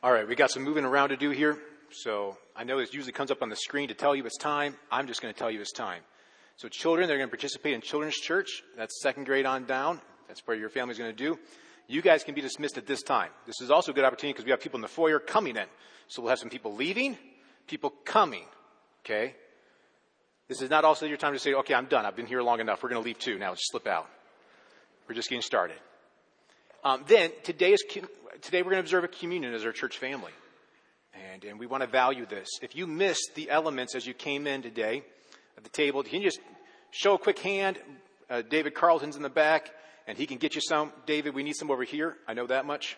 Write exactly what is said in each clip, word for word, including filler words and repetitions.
All right, we got some moving around to do here. So I know this usually comes up on the screen to tell you it's time. I'm just going to tell you it's time. So children, they're going to participate in children's church. That's second grade on down. That's where your family's going to do. You guys can be dismissed at this time. This is also a good opportunity because we have people in the foyer coming in. So we'll have some people leaving, people coming. Okay? This is not also your time to say, okay, I'm done. I've been here long enough. We're going to leave too. Now let's slip out. We're just getting started. Um, then today is today we're going to observe a communion as our church family. And, and we want to value this. If you missed the elements as you came in today at the table, can you just show a quick hand? Uh, David Carlton's in the back, and he can get you some. David, we need some over here. I know that much.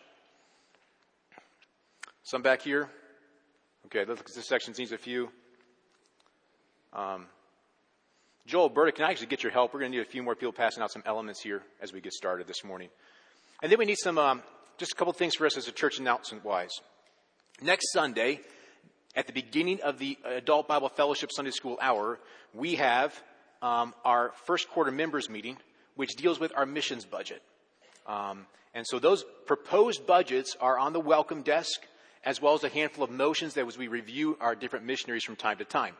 Some back here. Okay, this section needs a few. Um, Joel, Berta, can I actually get your help? We're going to need a few more people passing out some elements here as we get started this morning. And then we need some, um, just a couple things for us as a church announcement-wise. Next Sunday, at the beginning of the Adult Bible Fellowship Sunday School Hour, we have um, our first quarter members meeting, which deals with our missions budget. Um, and so those proposed budgets are on the welcome desk, as well as a handful of motions that as we review our different missionaries from time to time.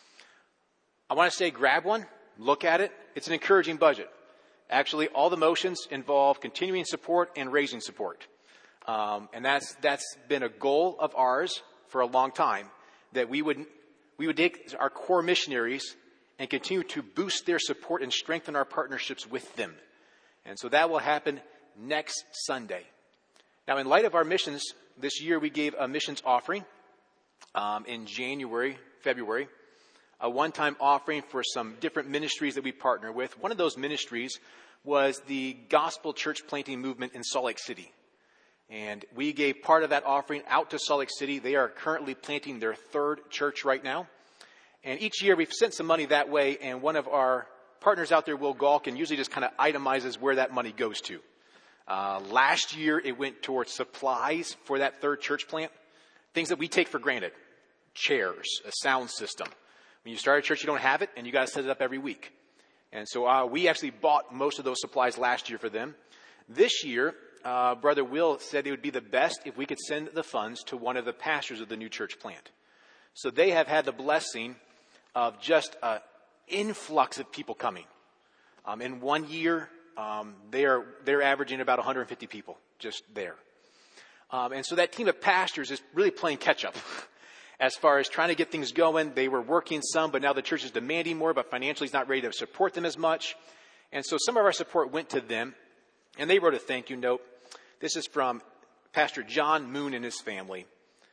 I want to say grab one, look at it. It's an encouraging budget. Actually, all the motions involve continuing support and raising support. Um, and that's that's been a goal of ours for a long time, that we would we would take our core missionaries and continue to boost their support and strengthen our partnerships with them. And so that will happen next Sunday. Now, in light of our missions, this year we gave a missions offering um, in January, February, a one-time offering for some different ministries that we partner with. One of those ministries was the Gospel Church Planting Movement in Salt Lake City. And we gave part of that offering out to Salt Lake City. They are currently planting their third church right now. And each year we've sent some money that way, and one of our partners out there, Will Galkin, usually just kind of itemizes where that money goes to. Uh, last year it went towards supplies for that third church plant, things that we take for granted, chairs, a sound system. When you start a church, you don't have it, and you got to set it up every week. And so uh, we actually bought most of those supplies last year for them. This year, Uh, Brother Will said it would be the best if we could send the funds to one of the pastors of the new church plant. So they have had the blessing of just an influx of people coming. Um, in one year, um, they're they're averaging about one hundred fifty people just there. Um, and so that team of pastors is really playing catch up as far as trying to get things going. They were working some, but now the church is demanding more, but financially is not ready to support them as much. And so some of our support went to them, and they wrote a thank you note. This is from Pastor John Moon and his family.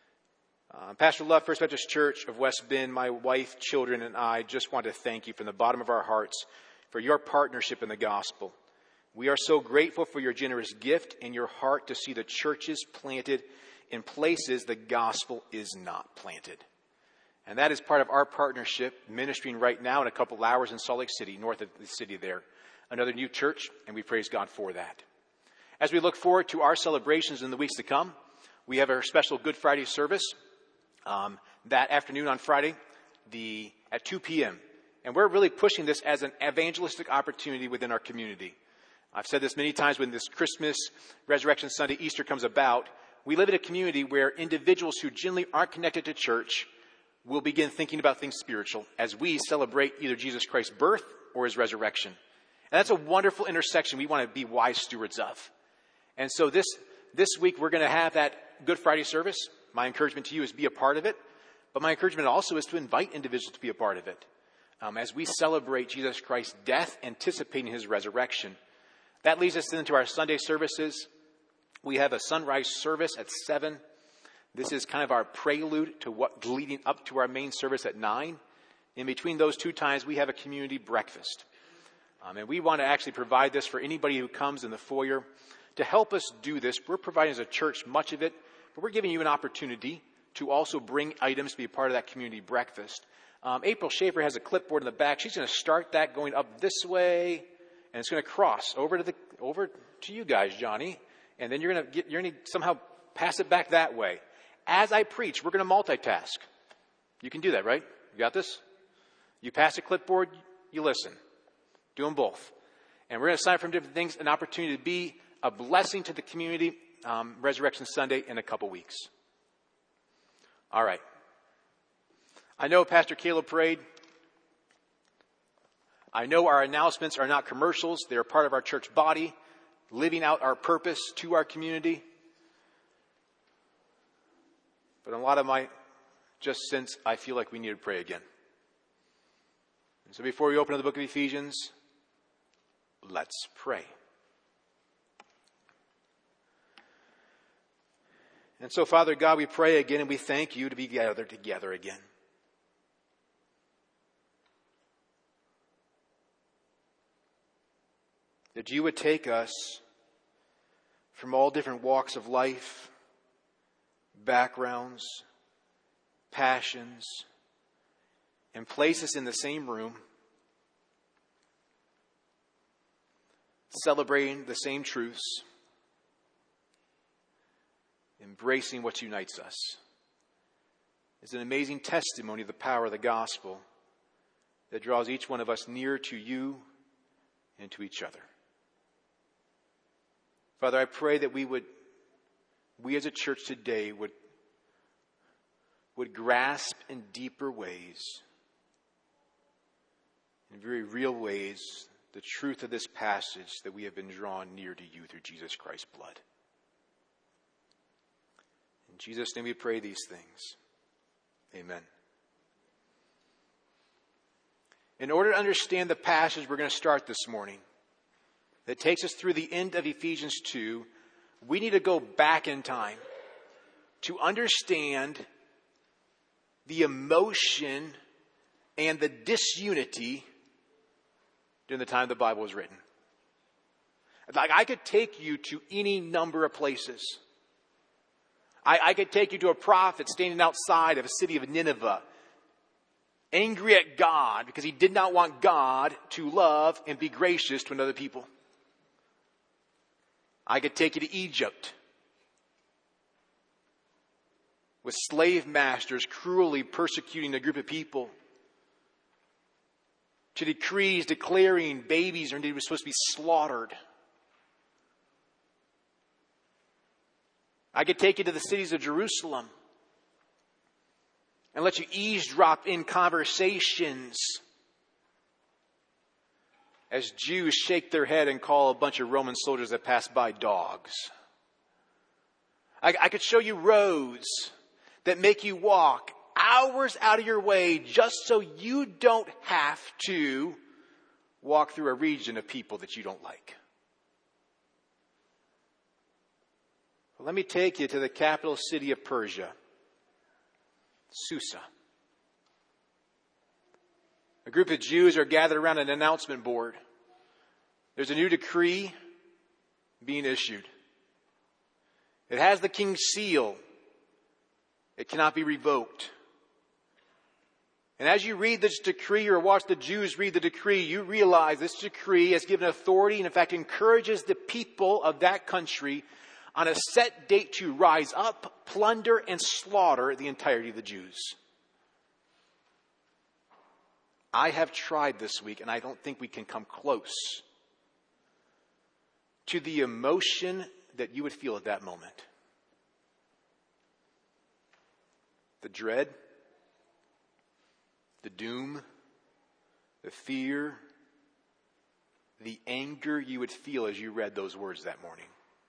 Uh, Pastor Love, First Baptist Church of West Bend, my wife, children, and I just want to thank you from the bottom of our hearts for your partnership in the gospel. We are so grateful for your generous gift and your heart to see the churches planted in places the gospel is not planted. And that is part of our partnership, ministering right now in a couple hours in Salt Lake City, north of the city there. Another new church, and we praise God for that. As we look forward to our celebrations in the weeks to come, we have our special Good Friday service um, that afternoon on Friday the at two p.m. And we're really pushing this as an evangelistic opportunity within our community. I've said this many times when this Christmas, Resurrection Sunday, Easter comes about. We live in a community where individuals who generally aren't connected to church will begin thinking about things spiritual as we celebrate either Jesus Christ's birth or his resurrection. And that's a wonderful intersection we want to be wise stewards of. And so this this week, we're going to have that Good Friday service. My encouragement to you is be a part of it. But my encouragement also is to invite individuals to be a part of it. Um, as we celebrate Jesus Christ's death, anticipating his resurrection. That leads us into our Sunday services. We have a sunrise service at seven. This is kind of our prelude to what leading up to our main service at nine. In between those two times, we have a community breakfast. Um, and we want to actually provide this for anybody who comes in the foyer. To help us do this, we're providing as a church much of it, but we're giving you an opportunity to also bring items to be a part of that community breakfast. Um, April Schaefer has a clipboard in the back. She's going to start that going up this way, and it's going to cross over to the over to you guys, Johnny, and then you're going to get you're going to somehow pass it back that way. As I preach, we're going to multitask. You can do that, right? You got this? You pass a clipboard, you listen. Do them both. And we're going to sign up from different things, an opportunity to be a blessing to the community, um, Resurrection Sunday in a couple weeks. All right. I know Pastor Caleb prayed. I know our announcements are not commercials. They're part of our church body, living out our purpose to our community. But in a lot of my just sense, I feel like we need to pray again. And so before we open up the book of Ephesians, let's pray. And so, Father God, we pray again and we thank you to be gathered together again. That you would take us from all different walks of life, backgrounds, passions, and place us in the same room, celebrating the same truths, embracing what unites us. It's an amazing testimony of the power of the gospel that draws each one of us near to you and to each other. Father, I pray that we would, we as a church today would, would grasp in deeper ways, in very real ways, the truth of this passage that we have been drawn near to you through Jesus Christ's blood. In Jesus' name we pray these things. Amen. In order to understand the passage we're going to start this morning, that takes us through the end of Ephesians two, we need to go back in time to understand the emotion and the disunity during the time the Bible was written. Like, I could take you to any number of places. I, I could take you to a prophet standing outside of a city of Nineveh, angry at God because he did not want God to love and be gracious to another people. I could take you to Egypt, with slave masters cruelly persecuting a group of people, to decrees declaring babies are supposed to be slaughtered. I could take you to the cities of Jerusalem and let you eavesdrop in conversations as Jews shake their head and call a bunch of Roman soldiers that pass by dogs. I, I could show you roads that make you walk hours out of your way just so you don't have to walk through a region of people that you don't like. Well, let me take you to the capital city of Persia, Susa. A group of Jews are gathered around an announcement board. There's a new decree being issued. It has the king's seal. It cannot be revoked. And as you read this decree or watch the Jews read the decree, you realize this decree has given authority and in fact encourages the people of that country on a set date to rise up, plunder, and slaughter the entirety of the Jews. I have tried this week, and I don't think we can come close to the emotion that you would feel at that moment. The dread, the doom, the fear, the anger you would feel as you read those words that morning.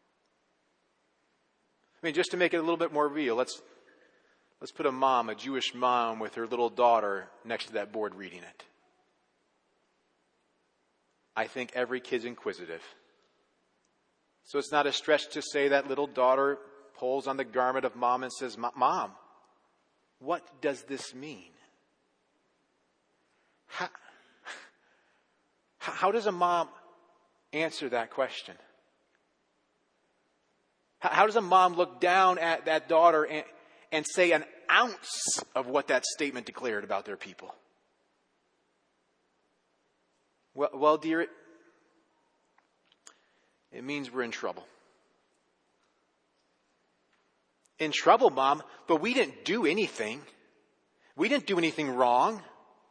I mean, just to make it a little bit more real, let's let's put a mom, a Jewish mom, with her little daughter next to that board reading it. I think every kid's inquisitive. So it's not a stretch to say that little daughter pulls on the garment of mom and says, "Mom, what does this mean?" How, how does a mom answer that question? How does a mom look down at that daughter and, and say an ounce of what that statement declared about their people? Well, well dear, it, it means we're in trouble. In trouble, Mom, but we didn't do anything. We didn't do anything wrong.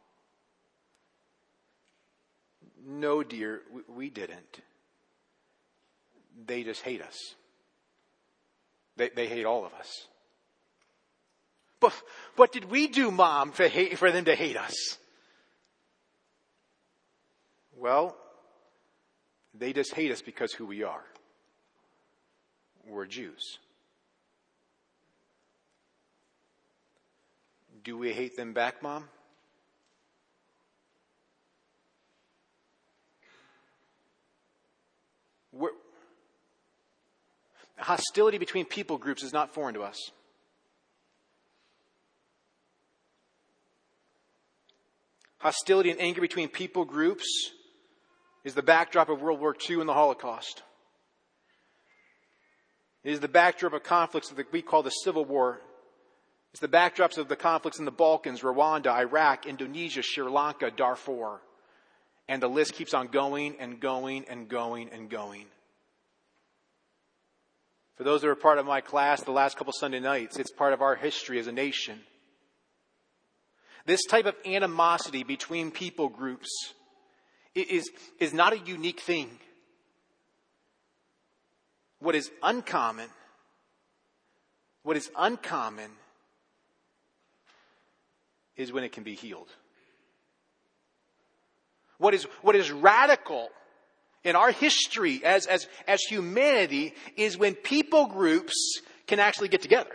No, dear, we, we didn't. They just hate us. They, they hate all of us. But what did we do, Mom, for, hate, for them to hate us? Well, they just hate us because who we are. We're Jews. Do we hate them back, Mom? We're, hostility between people groups is not foreign to us. Hostility and anger between people groups is the backdrop of World War Two and the Holocaust. It is the backdrop of conflicts that we call the Civil War. It's the backdrops of the conflicts in the Balkans, Rwanda, Iraq, Indonesia, Sri Lanka, Darfur. And the list keeps on going and going and going and going. For those that are part of my class the last couple Sunday nights, it's part of our history as a nation. This type of animosity between people groups is, is not a unique thing. What is uncommon, what is uncommon is when it can be healed. What is, what is radical in our history as, as, as humanity is when people groups can actually get together.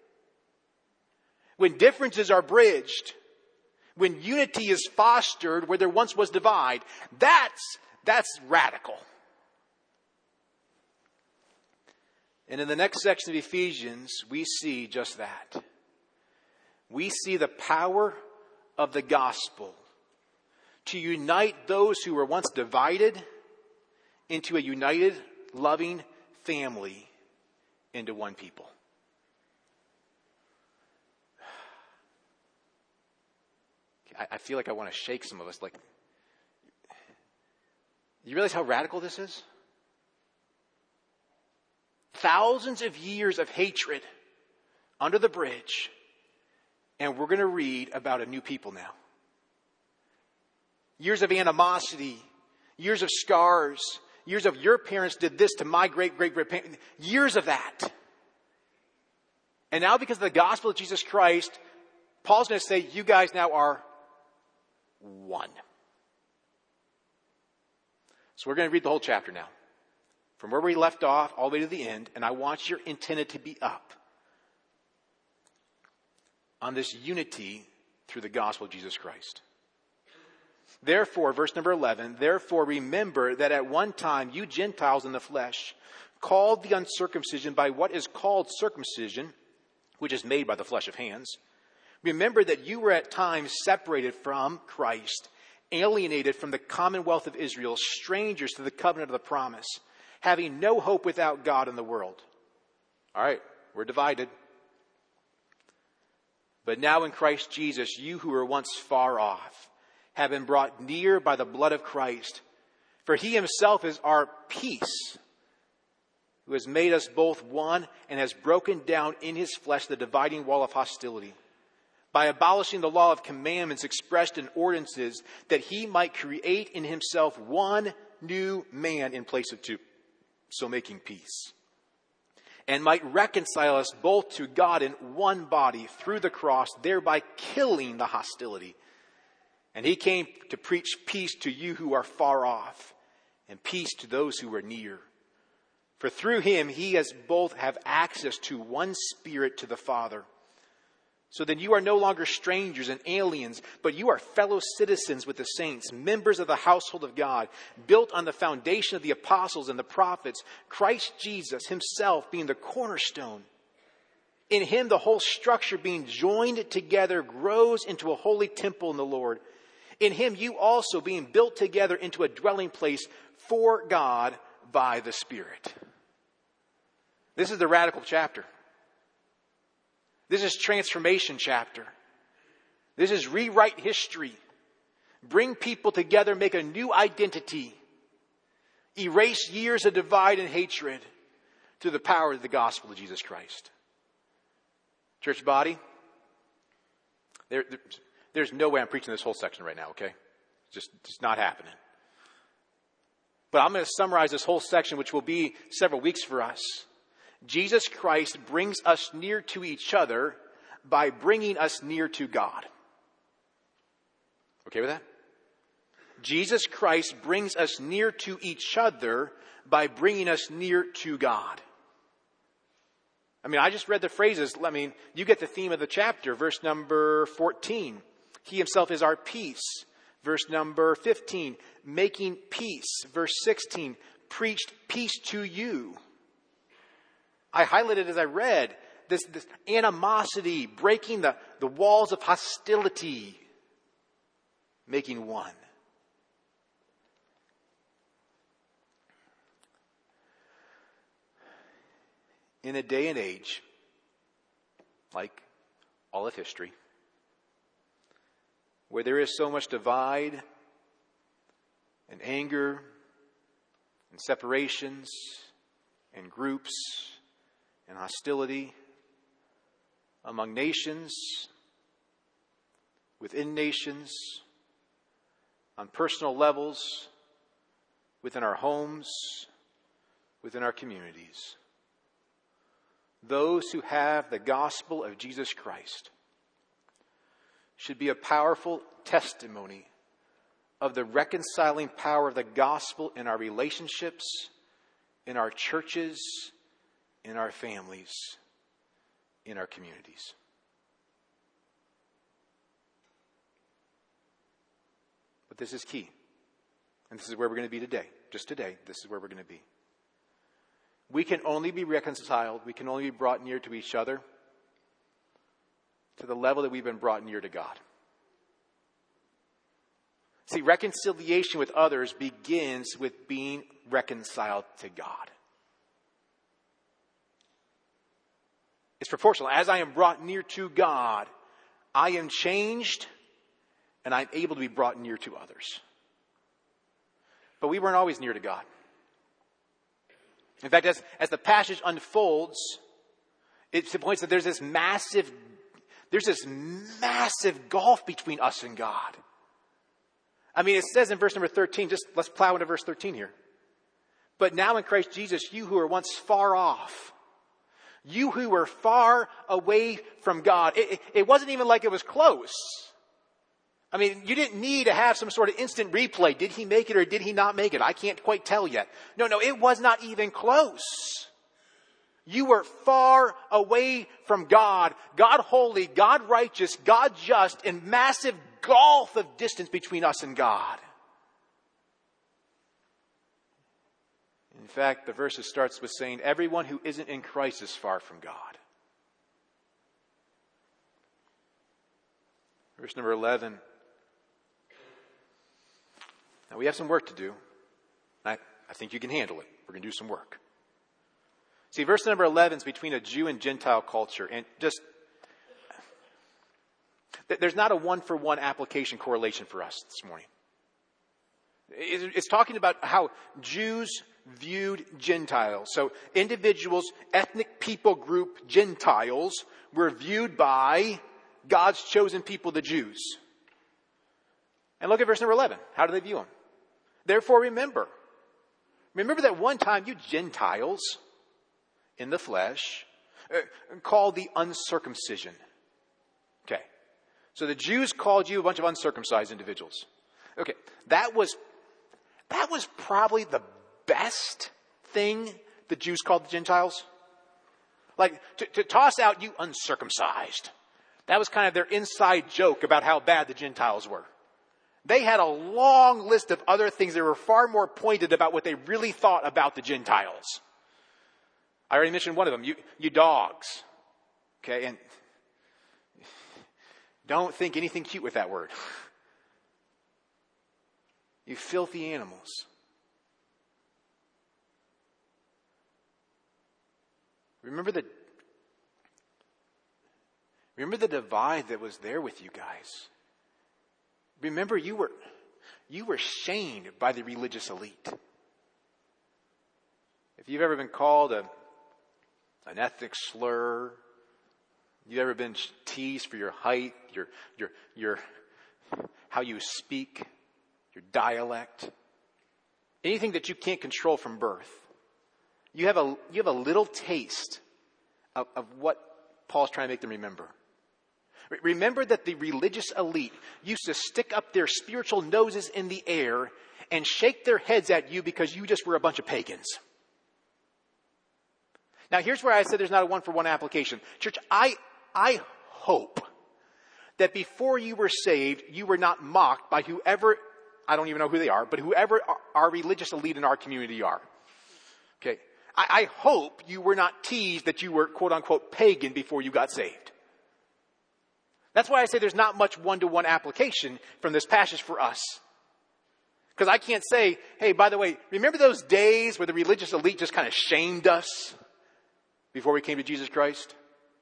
When differences are bridged. When unity is fostered where there once was divide. That's, that's radical. And in the next section of Ephesians, we see just that. We see the power of the gospel to unite those who were once divided into a united, loving family, into one people. I feel like I want to shake some of us. Like, you realize how radical this is? Thousands of years of hatred under the bridge, and we're going to read about a new people now. Years of animosity, years of scars, years of your parents did this to my great, great, great parents. Years of that. And now because of the gospel of Jesus Christ, Paul's going to say, you guys now are one. So we're going to read the whole chapter now. From where we left off all the way to the end. And I want your antenna to be up on this unity through the gospel of Jesus Christ. Therefore, verse number eleven, therefore remember that at one time you Gentiles in the flesh, called the uncircumcision by what is called circumcision, which is made by the flesh of hands. Remember that you were at times separated from Christ, alienated from the commonwealth of Israel, strangers to the covenant of the promise, having no hope without God in the world. All right, we're divided. But now in Christ Jesus, you who were once far off have been brought near by the blood of Christ. For he himself is our peace, who has made us both one and has broken down in his flesh the dividing wall of hostility, by abolishing the law of commandments expressed in ordinances, that he might create in himself one new man in place of two, so making peace, and might reconcile us both to God in one body through the cross, thereby killing the hostility. And he came to preach peace to you who are far off, and peace to those who are near. For through him he has both have access to one Spirit to the Father. So then you are no longer strangers and aliens, but you are fellow citizens with the saints, members of the household of God, built on the foundation of the apostles and the prophets, Christ Jesus himself being the cornerstone. In him the whole structure being joined together grows into a holy temple in the Lord. In him you also being built together into a dwelling place for God by the Spirit. This is the radical chapter. This is transformation chapter. This is rewrite history. Bring people together, make a new identity. Erase years of divide and hatred through the power of the gospel of Jesus Christ. Church body, there, there, there's no way I'm preaching this whole section right now, okay? It's just, just not happening. But I'm going to summarize this whole section, which will be several weeks for us. Jesus Christ brings us near to each other by bringing us near to God. Okay with that? Jesus Christ brings us near to each other by bringing us near to God. I mean, I just read the phrases. I mean, you get the theme of the chapter. Verse number fourteen. He himself is our peace. Verse number fifteen. Making peace. Verse sixteen. Preached peace to you. I highlighted as I read this, this animosity, breaking the, the walls of hostility, making one. In a day and age, like all of history, where there is so much divide and anger and separations and groups and hostility among nations, within nations, on personal levels, within our homes, within our communities. Those who have the gospel of Jesus Christ should be a powerful testimony of the reconciling power of the gospel in our relationships, in our churches, in our families, in our communities. But this is key. And this is where we're going to be today. Just today, this is where we're going to be. We can only be reconciled, we can only be brought near to each other to the level that we've been brought near to God. See, reconciliation with others begins with being reconciled to God. It's proportional. As I am brought near to God, I am changed and I'm able to be brought near to others. But we weren't always near to God. In fact, as, as the passage unfolds, it points that there's this massive, there's this massive gulf between us and God. I mean, it says in verse number thirteen, just let's plow into verse thirteen here. But now in Christ Jesus, you who were once far off, you who were far away from God, it, it, it wasn't even like it was close. I mean, you didn't need to have some sort of instant replay. Did he make it or did he not make it? I can't quite tell yet. No, no, it was not even close. You were far away from God, God holy, God righteous, God just, in massive gulf of distance between us and God. In fact, the verse starts with saying, everyone who isn't in Christ is far from God. Verse number eleven. Now, we have some work to do. I, I think you can handle it. We're going to do some work. See, verse number eleven is between a Jew and Gentile culture. And just, there's not a one-for-one application correlation for us this morning. It's talking about how Jews viewed Gentiles. So individuals, ethnic people group Gentiles, were viewed by God's chosen people, the Jews. And look at verse number eleven. How do they view them? Therefore remember. Remember that one time you Gentiles in the flesh uh, called the uncircumcision. Okay. So the Jews called you a bunch of uncircumcised individuals. Okay. That was, that was probably the best thing the Jews called the Gentiles. Like to, to toss out you uncircumcised. That was kind of their inside joke about how bad the Gentiles were. They had a long list of other things that were far more pointed about what they really thought about the Gentiles. I already mentioned one of them, you, you dogs. Okay, and don't think anything cute with that word. You filthy animals. Remember the, remember the divide that was there with you guys. Remember, you were, you were shamed by the religious elite. If you've ever been called a, an ethnic slur, you've ever been teased for your height, your, your, your, how you speak, your dialect, anything that you can't control from birth, you have a, you have a little taste of, of what Paul's trying to make them remember. Remember that the religious elite used to stick up their spiritual noses in the air and shake their heads at you because you just were a bunch of pagans. Now, here's where I said there's not a one-for-one application. Church, I, I hope that before you were saved, you were not mocked by whoever, I don't even know who they are, but whoever our religious elite in our community are. Okay. I, I hope you were not teased that you were, quote-unquote, pagan before you got saved. That's why I say there's not much one-to-one application from this passage for us. Because I can't say, hey, by the way, remember those days where the religious elite just kind of shamed us before we came to Jesus Christ?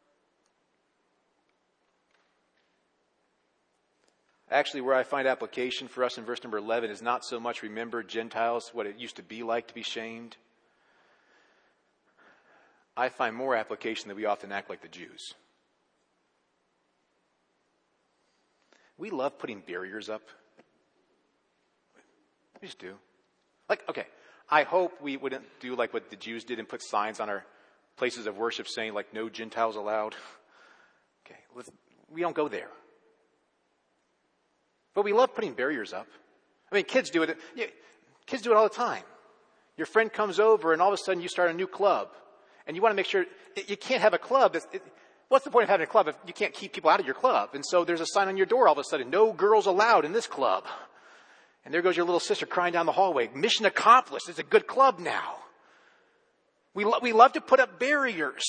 Actually, where I find application for us in verse number eleven is not so much remember Gentiles, what it used to be like to be shamed. I find more application that we often act like the Jews. We love putting barriers up. We just do. Like, okay, I hope we wouldn't do like what the Jews did and put signs on our places of worship saying like no Gentiles allowed. Okay, let's, we don't go there. But we love putting barriers up. I mean, kids do it. Yeah, kids do it all the time. Your friend comes over and all of a sudden you start a new club. And you want to make sure, you can't have a club. That's, it, what's the point of having a club if you can't keep people out of your club? And so there's a sign on your door all of a sudden, no girls allowed in this club. And there goes your little sister crying down the hallway. Mission accomplished. It's a good club now. We, lo- we love to put up barriers.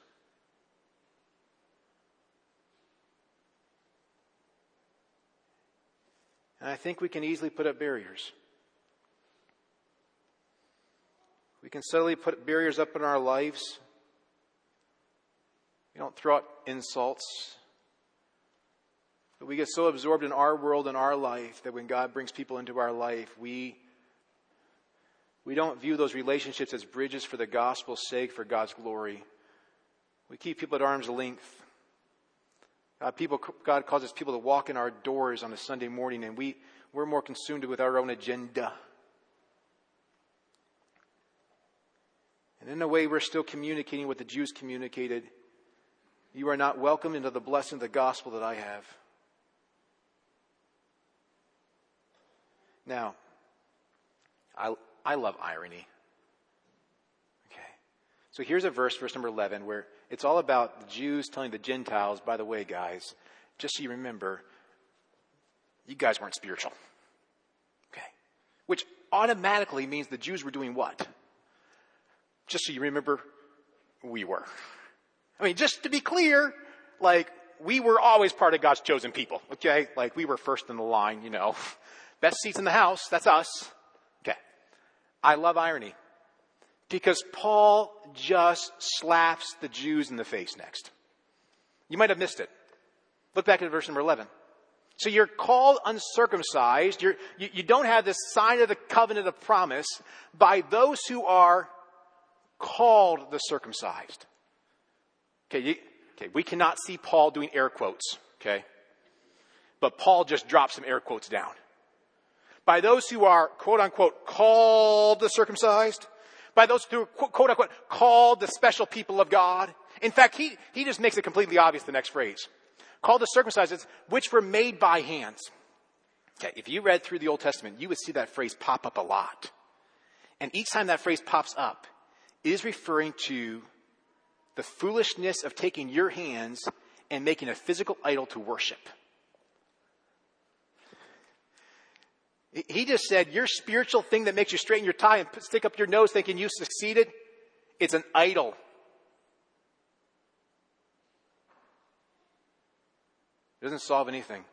And I think we can easily put up barriers. We can subtly put barriers up in our lives. We don't throw out insults. But we get so absorbed in our world and our life that when God brings people into our life, we, we don't view those relationships as bridges for the gospel's sake, for God's glory. We keep people at arm's length. God, people, God causes people to walk in our doors on a Sunday morning, and we, we're more consumed with our own agenda. And in a way, we're still communicating what the Jews communicated. You are not welcome into the blessing of the gospel that I have. Now, I, I love irony. Okay. So here's a verse, verse number eleven, where it's all about the Jews telling the Gentiles, by the way, guys, just so you remember, you guys weren't spiritual. Okay. Which automatically means the Jews were doing what? Just so you remember, we were. I mean, just to be clear, like, we were always part of God's chosen people, okay? Like, we were first in the line, you know. Best seats in the house, that's us. Okay. I love irony. Because Paul just slaps the Jews in the face next. You might have missed it. Look back at verse number eleven. So you're called uncircumcised. You're, you, you don't have the sign of the covenant of promise by those who are called the circumcised. Okay, you, okay, we cannot see Paul doing air quotes, okay? But Paul just drops some air quotes down. By those who are, quote unquote, called the circumcised. By those who are, quote unquote, called the special people of God. In fact, he, he just makes it completely obvious the next phrase. Called the circumcised, which were made by hands. Okay, if you read through the Old Testament, you would see that phrase pop up a lot. And each time that phrase pops up, it is referring to the foolishness of taking your hands and making a physical idol to worship. He just said, your spiritual thing that makes you straighten your tie and stick up your nose thinking you succeeded, it's an idol. It doesn't solve anything.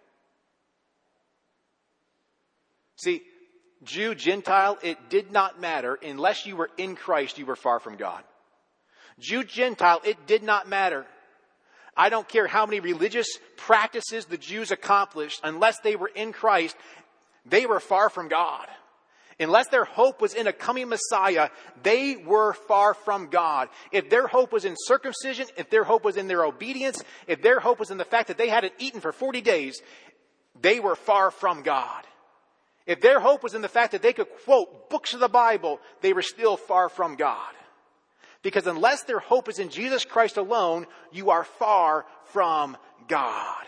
See, Jew, Gentile, it did not matter. Unless you were in Christ, you were far from God. Jew, Gentile, it did not matter. I don't care how many religious practices the Jews accomplished. Unless they were in Christ, they were far from God. Unless their hope was in a coming Messiah, they were far from God. If their hope was in circumcision, if their hope was in their obedience, if their hope was in the fact that they hadn't eaten for forty days, they were far from God. If their hope was in the fact that they could quote books of the Bible, they were still far from God. Because unless their hope is in Jesus Christ alone, you are far from God.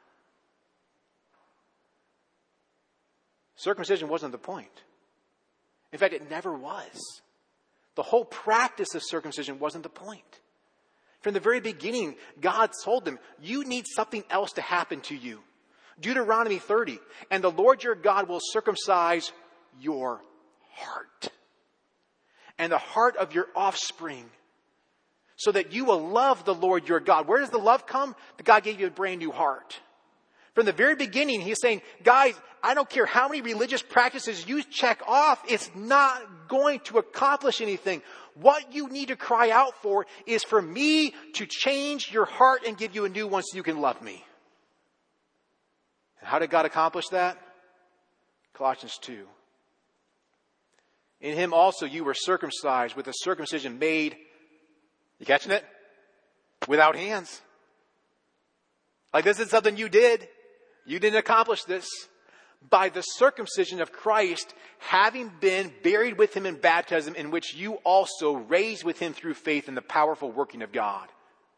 Circumcision wasn't the point. In fact, it never was. The whole practice of circumcision wasn't the point. From the very beginning, God told them, you need something else to happen to you. Deuteronomy thirty, and the Lord your God will circumcise your heart and the heart of your offspring, so that you will love the Lord your God. Where does the love come? That God gave you a brand new heart. From the very beginning, he's saying, guys, I don't care how many religious practices you check off, it's not going to accomplish anything. What you need to cry out for is for me to change your heart and give you a new one so you can love me. And how did God accomplish that? Colossians two. In him also you were circumcised with a circumcision made, you catching it? Without hands. Like this is something you did. You didn't accomplish this. By the circumcision of Christ, having been buried with him in baptism, in which you also raised with him through faith in the powerful working of God.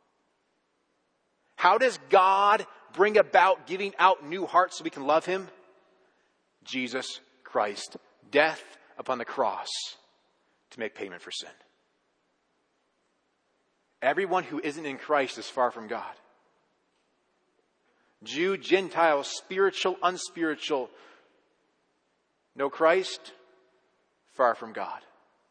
How does God bring about giving out new hearts so we can love him? Jesus Christ. Death upon the cross to make payment for sin. Everyone who isn't in Christ is far from God. Jew, Gentile, spiritual, unspiritual. No Christ, far from God.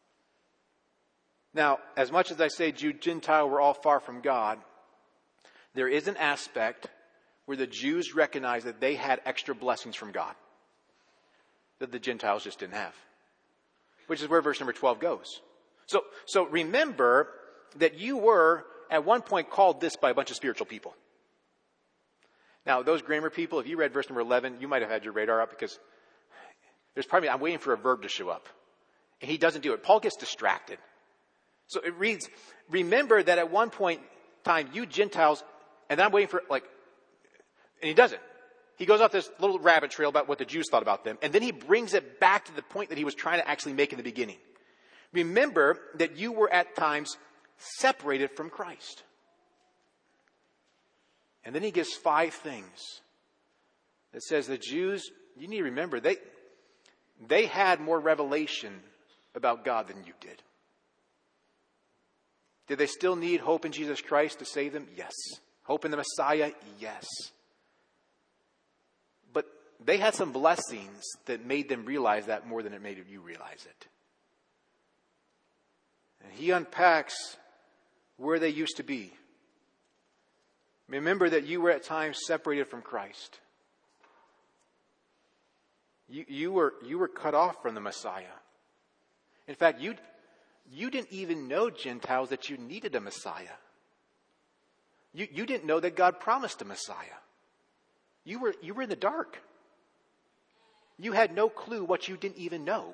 Now, as much as I say Jew, Gentile, we're all far from God, there is an aspect where the Jews recognized that they had extra blessings from God that the Gentiles just didn't have. Which is where verse number twelve goes. So, so remember that you were at one point called this by a bunch of spiritual people. Now, those grammar people, if you read verse number eleven, you might have had your radar up because there's probably, I'm waiting for a verb to show up. And he doesn't do it. Paul gets distracted. So it reads, remember that at one point in time, you Gentiles, and then I'm waiting for, like, and he doesn't. He goes off this little rabbit trail about what the Jews thought about them. And then he brings it back to the point that he was trying to actually make in the beginning. Remember that you were at times separated from Christ. And then he gives five things that says the Jews, you need to remember, they, they had more revelation about God than you did. Did they still need hope in Jesus Christ to save them? Yes. Hope in the Messiah? Yes. But they had some blessings that made them realize that more than it made you realize it. And he unpacks where they used to be. Remember that you were at times separated from Christ. You, you were, you were cut off from the Messiah. In fact, you, you didn't even know, Gentiles, that you needed a Messiah. You, you didn't know that God promised a Messiah. You were, you were in the dark. You had no clue what you didn't even know.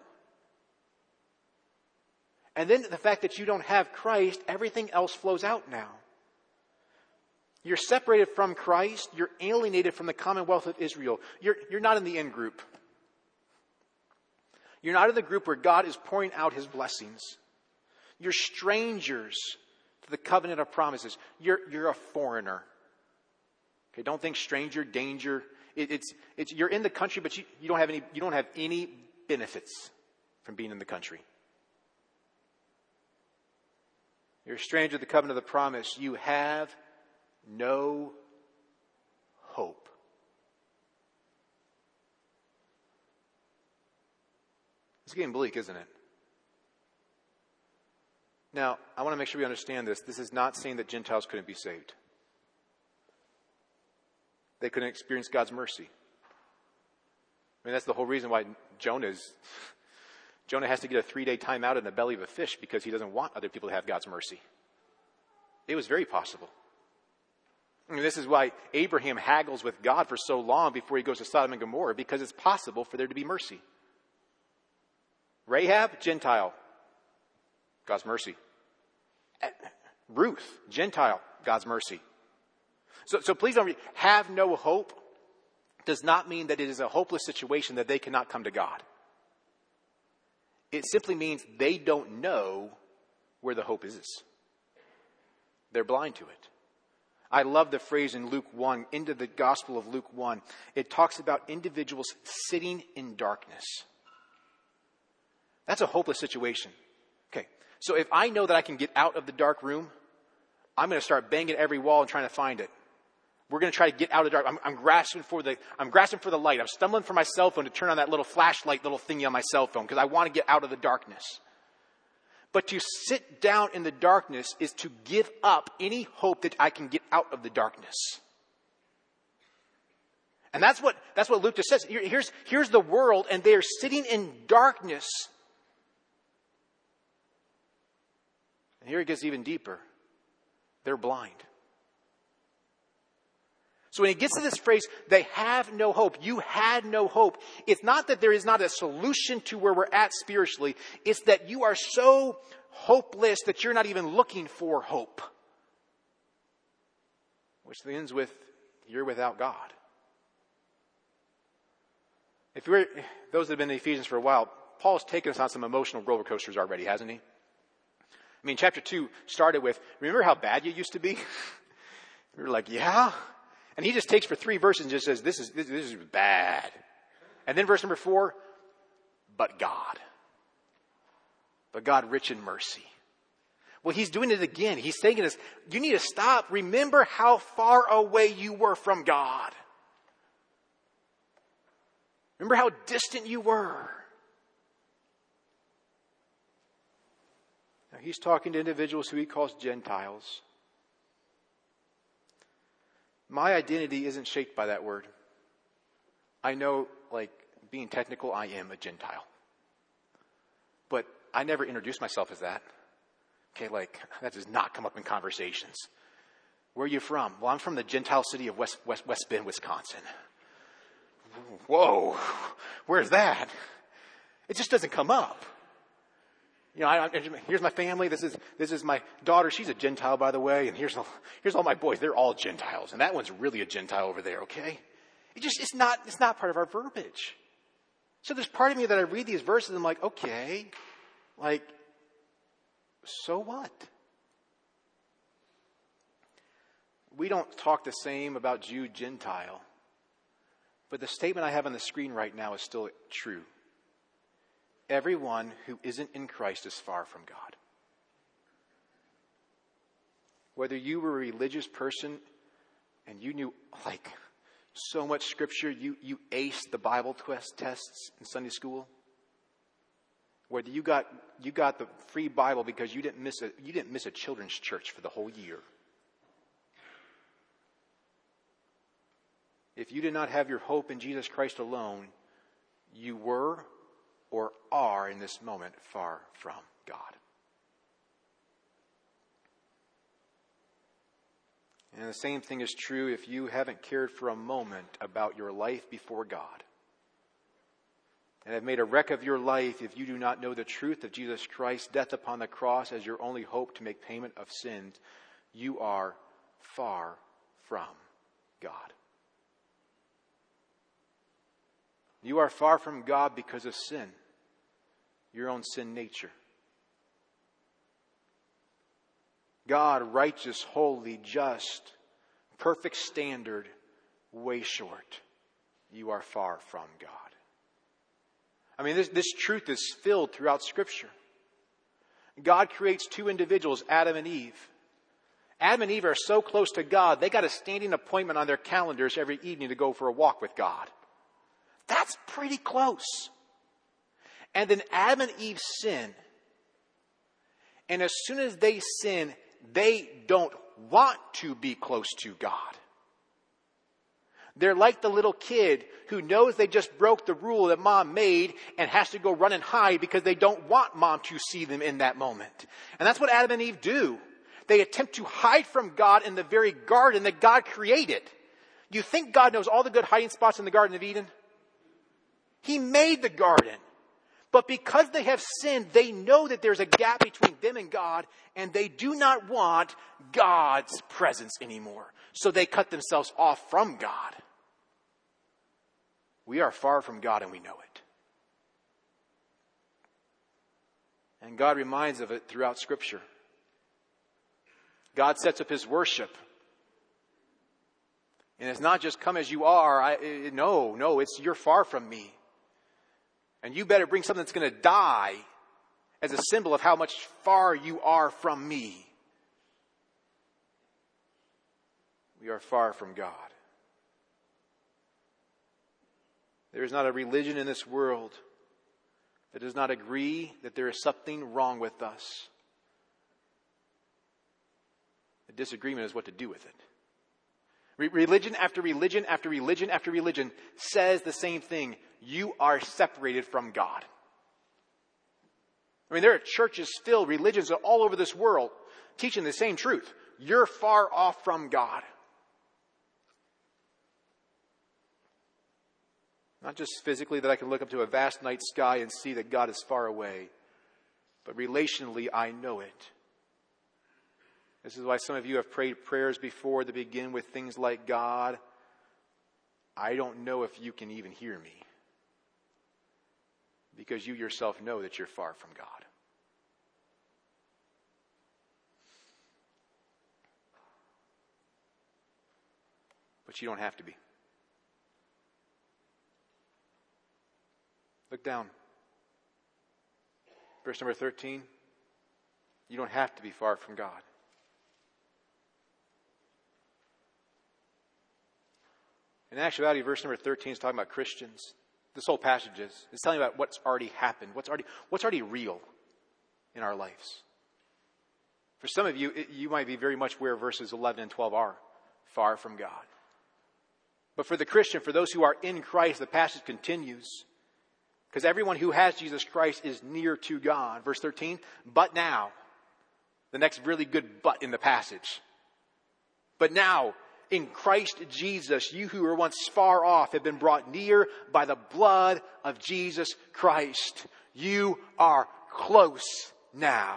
And then the fact that you don't have Christ, everything else flows out now. You're separated from Christ. You're alienated from the commonwealth of Israel. You're, you're not in the in group. You're not in the group where God is pouring out his blessings. You're strangers to the covenant of promises. You're, you're a foreigner. Okay, don't think stranger, danger. It, it's, it's, you're in the country, but you, you don't have any, you don't have any benefits from being in the country. You're a stranger to the covenant of the promise. You have no hope. It's getting bleak, isn't it? Now, I want to make sure we understand this. This is not saying that Gentiles couldn't be saved. They couldn't experience God's mercy. I mean, that's the whole reason why Jonah's, Jonah has to get a three-day time out in the belly of a fish because he doesn't want other people to have God's mercy. It was very possible. I mean, this is why Abraham haggles with God for so long before he goes to Sodom and Gomorrah, because it's possible for there to be mercy. Rahab, Gentile, God's mercy. Ruth, Gentile, God's mercy. So, so please don't read, have no hope does not mean that it is a hopeless situation that they cannot come to God. It simply means they don't know where the hope is. They're blind to it. I love the phrase in Luke one, into the Gospel of Luke one. It talks about individuals sitting in darkness. That's a hopeless situation. Okay, so if I know that I can get out of the dark room, I'm going to start banging every wall and trying to find it. We're going to try to get out of the dark. I'm, I'm grasping for the, I'm grasping for the light. I'm stumbling for my cell phone to turn on that little flashlight little thingy on my cell phone because I want to get out of the darkness. But to sit down in the darkness is to give up any hope that I can get out of the darkness. And that's what, that's what Luke just says. Here, here's, here's the world, and they are sitting in darkness. And here it gets even deeper. They're blind. So when he gets to this phrase, they have no hope, you had no hope, it's not that there is not a solution to where we're at spiritually. It's that you are so hopeless that you're not even looking for hope. Which ends with, you're without God. If we're, those that have been in Ephesians for a while, Paul's taken us on some emotional roller coasters already, hasn't he? I mean, chapter two started with, remember how bad you used to be? We were like, yeah. And he just takes for three verses and just says, this is, this, this is bad. And then verse number four, but God. But God rich in mercy. Well, he's doing it again. He's saying to us, you need to stop. Remember how far away you were from God. Remember how distant you were. Now, he's talking to individuals who he calls Gentiles. My identity isn't shaped by that word. I know, like, being technical, I am a Gentile. But I never introduced myself as that. Okay, like, that does not come up in conversations. Where are you from? Well, I'm from the Gentile city of West, West, West Bend, Wisconsin. Whoa, where's that? It just doesn't come up. You know, I, I, here's my family. This is this is my daughter. She's a Gentile, by the way. And here's all, here's all my boys. They're all Gentiles, and that one's really a Gentile over there. Okay, it just it's not it's not part of our verbiage. So there's part of me that I read these verses and I'm like, okay, like, so what? We don't talk the same about Jew, Gentile, but the statement I have on the screen right now is still true. Everyone who isn't in Christ is far from God. Whether you were a religious person and you knew like so much scripture, you, you aced the Bible test, tests in Sunday school. Whether you got you got the free Bible because you didn't miss a you didn't miss a children's church for the whole year. If you did not have your hope in Jesus Christ alone, you were or are in this moment far from God. And the same thing is true if you haven't cared for a moment about your life before God. And have made a wreck of your life if you do not know the truth of Jesus Christ's death upon the cross as your only hope to make payment of sins. You are far from God. You are far from God because of sin. Your own sin nature. God, righteous, holy, just, perfect standard, way short. You are far from God. I mean, this, this truth is filled throughout Scripture. God creates two individuals, Adam and Eve. Adam and Eve are so close to God, they got a standing appointment on their calendars every evening to go for a walk with God. That's pretty close. And then Adam and Eve sin. And as soon as they sin, they don't want to be close to God. They're like the little kid who knows they just broke the rule that mom made and has to go run and hide because they don't want mom to see them in that moment. And that's what Adam and Eve do. They attempt to hide from God in the very garden that God created. You think God knows all the good hiding spots in the Garden of Eden? He made the garden. But because they have sinned, they know that there's a gap between them and God, and they do not want God's presence anymore. So they cut themselves off from God. We are far from God, and we know it. And God reminds of it throughout Scripture. God sets up his worship. And it's not just come as you are. I, it, no, no, it's you're far from me. And you better bring something that's going to die as a symbol of how much far you are from me. We are far from God. There is not a religion in this world that does not agree that there is something wrong with us. The disagreement is what to do with it. Re- religion after religion after religion after religion says the same thing. You are separated from God. I mean, there are churches filled, religions all over this world teaching the same truth. You're far off from God. Not just physically that I can look up to a vast night sky and see that God is far away, but relationally I know it. This is why some of you have prayed prayers before that begin with things like, God, I don't know if you can even hear me. Because you yourself know that you're far from God. But you don't have to be. Look down. Verse number thirteen. You don't have to be far from God. In actuality, verse number thirteen is talking about Christians. This whole passage is. It's telling about what's already happened. What's already, what's already real in our lives. For some of you, it, you might be very much where verses eleven and twelve are. Far from God. But for the Christian, for those who are in Christ, the passage continues. Because everyone who has Jesus Christ is near to God. Verse thirteen, but now. The next really good but in the passage. But now, in Christ Jesus, you who were once far off have been brought near by the blood of Jesus Christ. You are close now.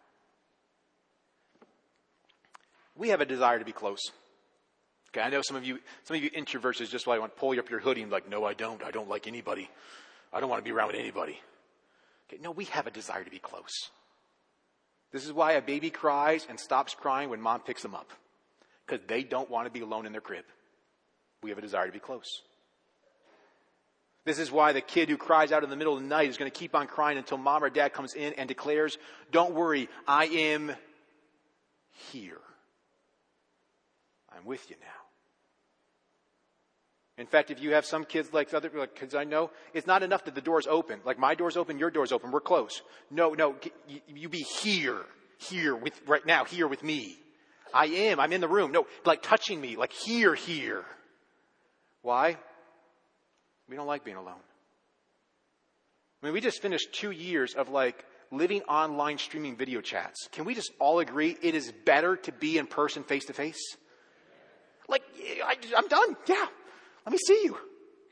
We have a desire to be close. Okay, I know some of you, some of you introverts is just why I want to pull you up your hoodie and be like, no, I don't. I don't like anybody. I don't want to be around with anybody. Okay, no, we have a desire to be close. This is why a baby cries and stops crying when mom picks them up. Because they don't want to be alone in their crib. We have a desire to be close. This is why the kid who cries out in the middle of the night is going to keep on crying until mom or dad comes in and declares, don't worry, I am here. I'm with you now. In fact, if you have some kids like other like kids I know, it's not enough that the door's open. Like my door's open, your door's open, we're close. No, no, you, you be here, here with, right now, here with me. I am, I'm in the room. No, like touching me, like here, here. Why? We don't like being alone. I mean, we just finished two years of like living online streaming video chats. Can we just all agree it is better to be in person face to face? Like, I, I'm done. Yeah. Let me see you.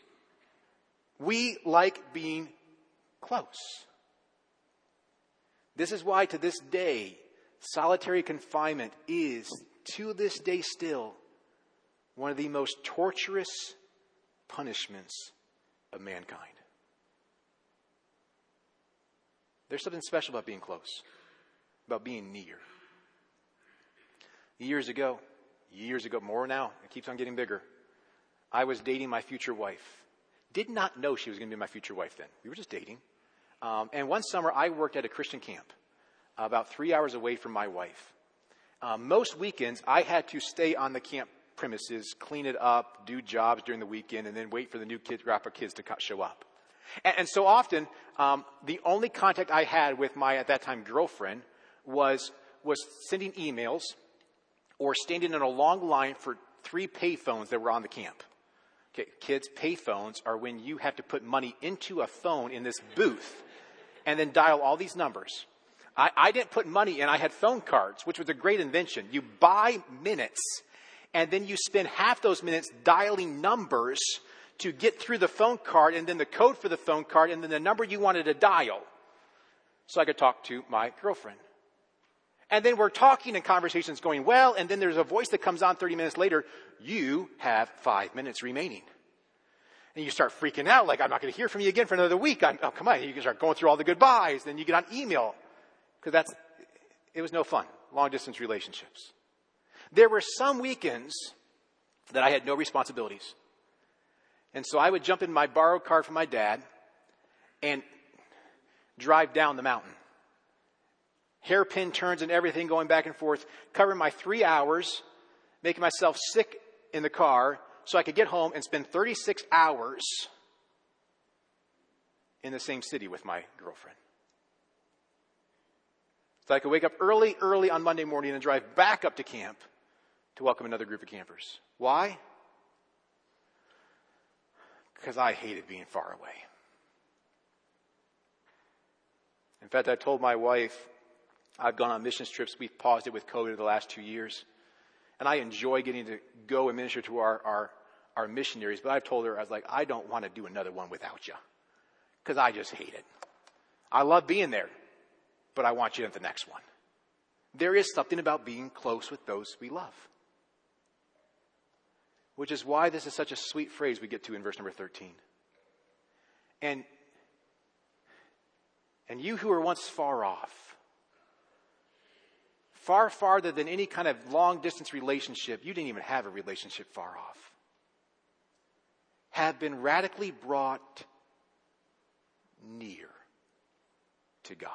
We like being close. This is why to this day, solitary confinement is, to this day still, one of the most torturous punishments of mankind. There's something special about being close, about being near. Years ago, years ago, more now, it keeps on getting bigger, I was dating my future wife. Did not know she was going to be my future wife then. We were just dating. Um, and one summer, I worked at a Christian camp about three hours away from my wife. Um, most weekends, I had to stay on the camp premises, clean it up, do jobs during the weekend, and then wait for the new kids, group of kids to show up. And, and so often, um, the only contact I had with my, at that time, girlfriend was, was sending emails or standing in a long line for three payphones that were on the camp. Okay, kids, payphones are when you have to put money into a phone in this booth and then dial all these numbers. I, I didn't put money in. I had phone cards, which was a great invention. You buy minutes, and then you spend half those minutes dialing numbers to get through the phone card, and then the code for the phone card, and then the number you wanted to dial, so I could talk to my girlfriend. And then we're talking and conversation's going well, and then there's a voice that comes on thirty minutes later. You have five minutes remaining. And you start freaking out, like, I'm not going to hear from you again for another week. I'm, oh, come on. You can start going through all the goodbyes. Then you get on email. Because that's, it was no fun. Long distance relationships. There were some weekends that I had no responsibilities. And so I would jump in my borrowed car from my dad and drive down the mountain. Hairpin turns and everything going back and forth, covering my three hours, making myself sick in the car so I could get home and spend thirty-six hours in the same city with my girlfriend. So I could wake up early, early on Monday morning and drive back up to camp to welcome another group of campers. Why? Because I hated being far away. In fact, I told my wife, I've gone on missions trips. We've paused it with COVID the last two years. And I enjoy getting to go and minister to our, our, our missionaries. But I've told her, I was like, I don't want to do another one without you. Because I just hate it. I love being there. But I want you at the next one. There is something about being close with those we love. Which is why this is such a sweet phrase we get to in verse number thirteen. And, and you who were once far off, far farther than any kind of long distance relationship, you didn't even have a relationship far off, have been radically brought near to God.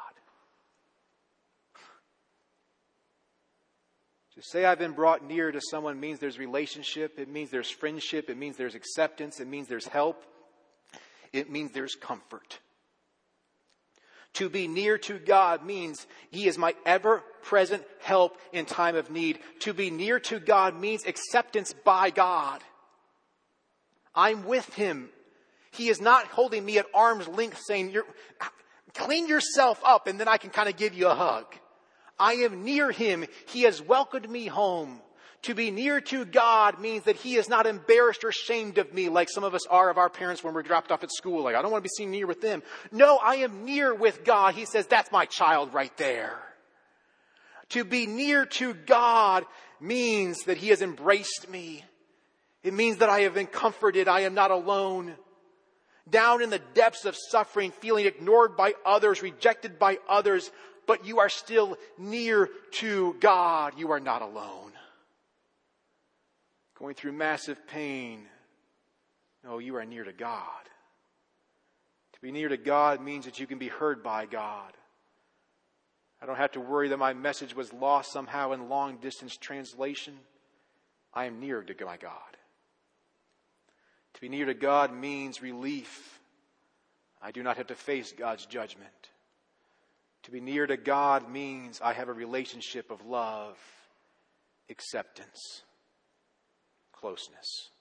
To say I've been brought near to someone means there's relationship, it means there's friendship, it means there's acceptance, it means there's help, it means there's comfort. To be near to God means He is my ever-present help in time of need. To be near to God means acceptance by God. I'm with Him. He is not holding me at arm's length saying, You're, clean yourself up and then I can kind of give you a hug. I am near Him. He has welcomed me home. To be near to God means that He is not embarrassed or ashamed of me like some of us are of our parents when we're dropped off at school. Like, I don't want to be seen near with them. No, I am near with God. He says, that's my child right there. To be near to God means that He has embraced me. It means that I have been comforted. I am not alone. Down in the depths of suffering, feeling ignored by others, rejected by others, but you are still near to God. You are not alone. Going through massive pain. No, you are near to God. To be near to God means that you can be heard by God. I don't have to worry that my message was lost somehow in long distance translation. I am near to my God. To be near to God means relief. I do not have to face God's judgment. To be near to God means I have a relationship of love, acceptance, closeness.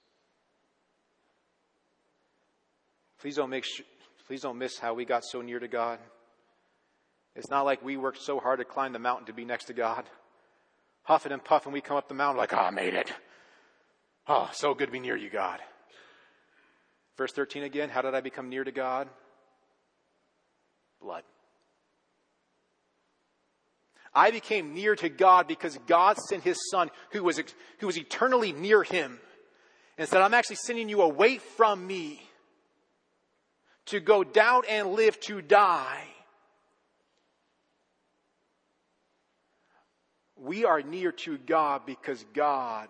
Please don't make sh- please don't miss how we got so near to God. It's not like we worked so hard to climb the mountain to be next to God. Huffing and puffing, we come up the mountain like, oh, I made it. Oh, so good to be near you, God. Verse thirteen again, how did I become near to God? Blood. I became near to God because God sent His Son who was, who was eternally near Him and said, I'm actually sending you away from me to go down and live, to die. We are near to God because God,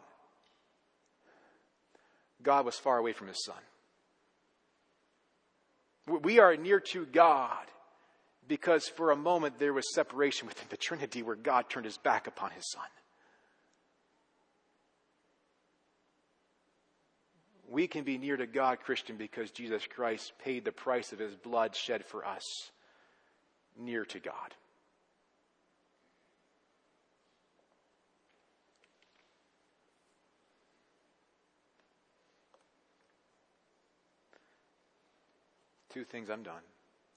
God was far away from His Son. We are near to God because for a moment there was separation within the Trinity where God turned His back upon His Son. We can be near to God, Christian, because Jesus Christ paid the price of His blood shed for us. Near to God. Two things, I'm done.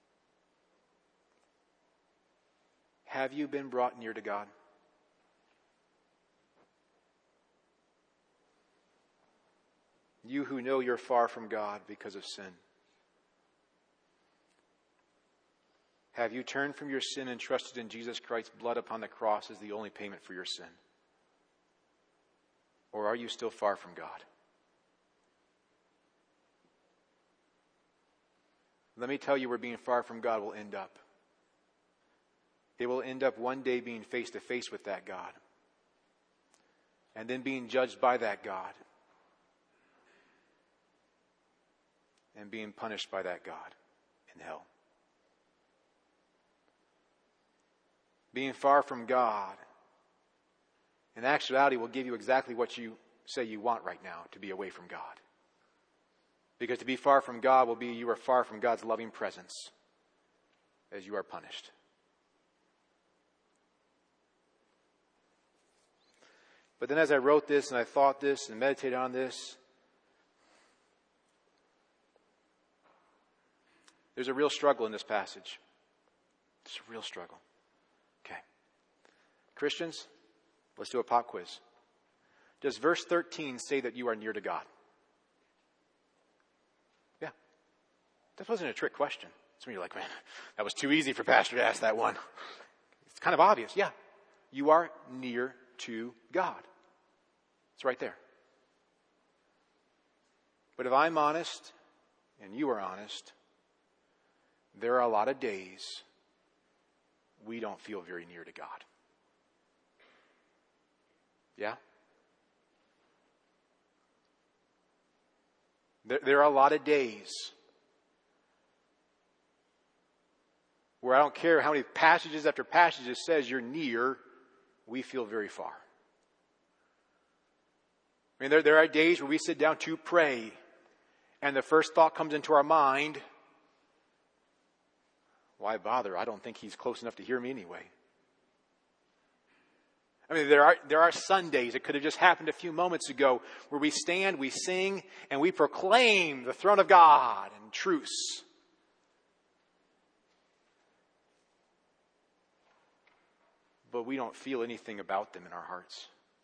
Have you been brought near to God? You who know you're far from God because of sin. Have you turned from your sin and trusted in Jesus Christ's blood upon the cross as the only payment for your sin? Or are you still far from God? Let me tell you where being far from God will end up. It will end up one day being face to face with that God. and then being judged by that God and being punished by that God in hell. Being far from God, in actuality, will give you exactly what you say you want right now, to be away from God. Because to be far from God will be you are far from God's loving presence as you are punished. But then as I wrote this and I thought this and meditated on this, there's a real struggle in this passage. It's a real struggle. Okay. Christians, let's do a pop quiz. Does verse thirteen say that you are near to God? Yeah. That wasn't a trick question. Some of you are like, man, that was too easy for Pastor to ask that one. It's kind of obvious. Yeah. You are near to God. It's right there. But if I'm honest, and you are honest, there are a lot of days we don't feel very near to God. Yeah? There, there are a lot of days where I don't care how many passages after passages says you're near, we feel very far. I mean, there, there are days where we sit down to pray, and the first thought comes into our mind, why bother? I don't think he's close enough to hear me anyway. I mean, there are there are Sundays, it could have just happened a few moments ago, where we stand, we sing, and we proclaim the throne of God and truce. But we don't feel anything about them in our hearts.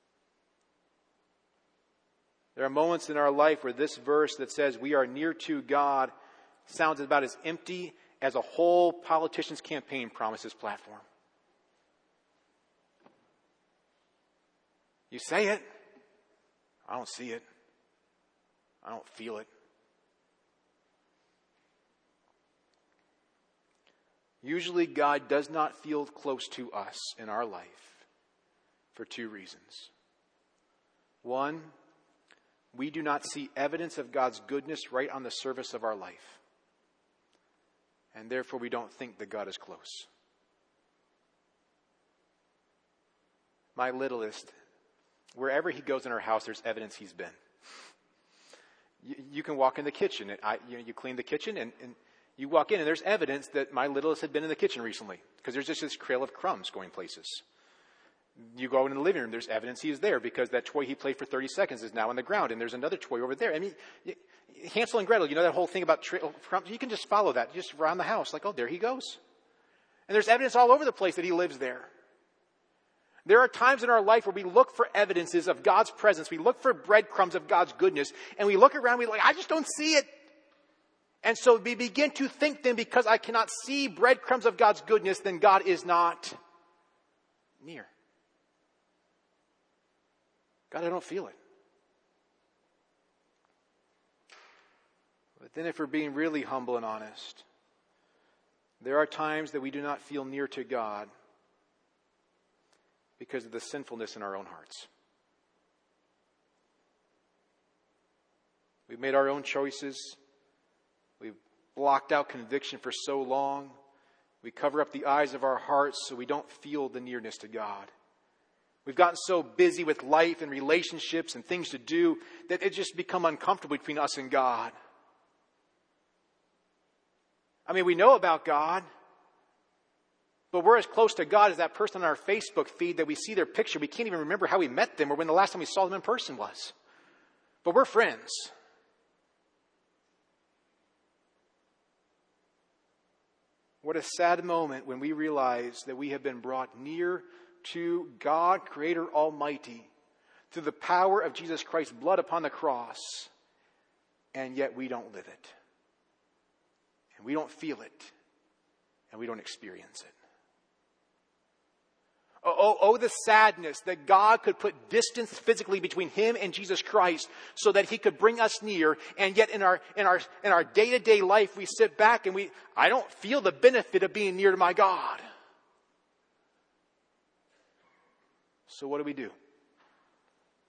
There are moments in our life where this verse that says we are near to God sounds about as empty as a whole politician's campaign promises platform. You say it, I don't see it, I don't feel it. Usually God does not feel close to us in our life for two reasons. One, we do not see evidence of God's goodness right on the surface of our life. And therefore we don't think that God is close. My littlest, wherever he goes in our house, there's evidence he's been. You, you can walk in the kitchen. And I, you know, you clean the kitchen and, and you walk in and there's evidence that my littlest had been in the kitchen recently. Because there's just this trail of crumbs going places. You go into the living room, there's evidence he is there because that toy he played for thirty seconds is now on the ground and there's another toy over there. I mean, Hansel and Gretel, you know that whole thing about trail of crumbs? You can just follow that just around the house like, oh, there he goes. And there's evidence all over the place that he lives there. There are times in our life where we look for evidences of God's presence. We look for breadcrumbs of God's goodness. And we look around, we're like, I just don't see it. And so we begin to think then, because I cannot see breadcrumbs of God's goodness, then God is not near. God, I don't feel it. But then if we're being really humble and honest, there are times that we do not feel near to God because of the sinfulness in our own hearts. We've made our own choices. We've blocked out conviction for so long. We cover up the eyes of our hearts so we don't feel the nearness to God. We've gotten so busy with life and relationships and things to do that it's just become uncomfortable between us and God. I mean, we know about God, but we're as close to God as that person on our Facebook feed that we see their picture. We can't even remember how we met them or when the last time we saw them in person was. But we're friends. What a sad moment when we realize that we have been brought near to God, Creator Almighty, through the power of Jesus Christ's blood upon the cross, and yet we don't live it. And we don't feel it. And we don't experience it. Oh, oh, oh, the sadness that God could put distance physically between him and Jesus Christ so that he could bring us near. And yet in our, in our, in our day-to-day life, we sit back and we, I don't feel the benefit of being near to my God. So what do we do?